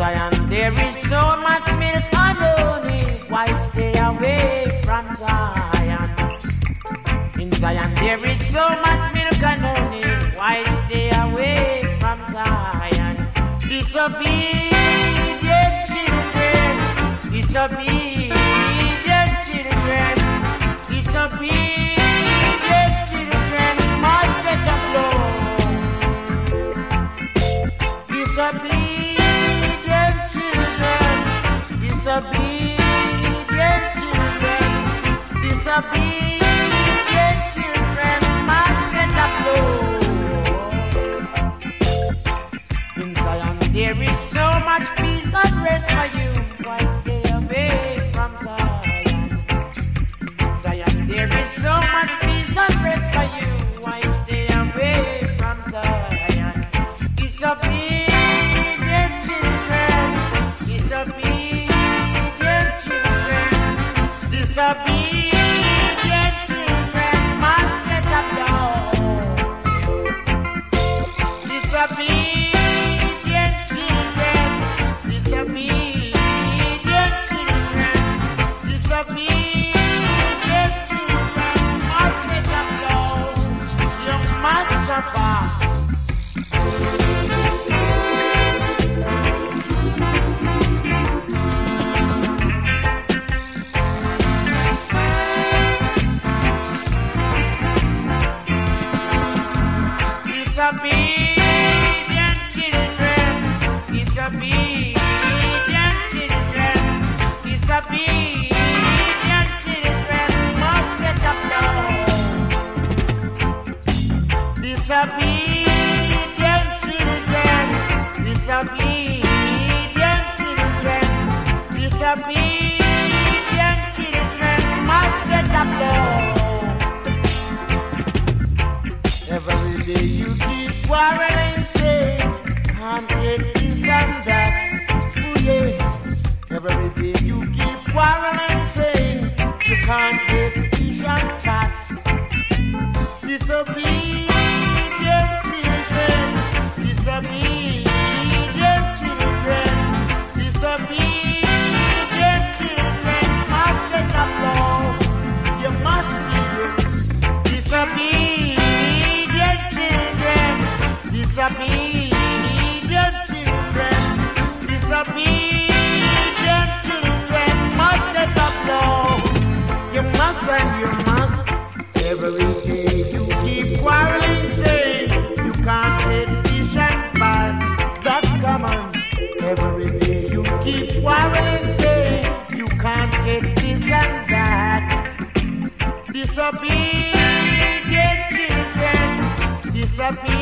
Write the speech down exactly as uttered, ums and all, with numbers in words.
Zion there is so much milk and honey. Why stay away from Zion? In Zion there is so much milk and honey. Why stay away from Zion? Disobedient children, disobedient children, disobedient children must get up low. Disobedient children, disobedient children, disobedient children must get up low. In Zion there is so much peace and rest for you. Why stay away from Zion? In Zion there is so much peace and rest for you. Why stay away from Zion? Disobedient children, disobedient children, disobedient children must get up now. Disobedient children, disobedient children, disobedient children must get up now. You must suffer. Disobedient children, disobedient children, disobedient children must get up now. Disobedient children, disobedient children, disobedient children must get up now. Every day you keep quarreling, say, can't get this and that. Ooh, yeah. Every day you keep quarreling, saying, you can't get fish and fat. Disobedient children, disobedient children, disobedient children must get up low. You must be disobedient. Disobedient children, disobedient children must get up now. You must and you must. Every day you keep quarreling, saying you can't eat fish and fat. That's common. Every day you keep quarreling, saying you can't get this and that. Disobedient children, disobedient.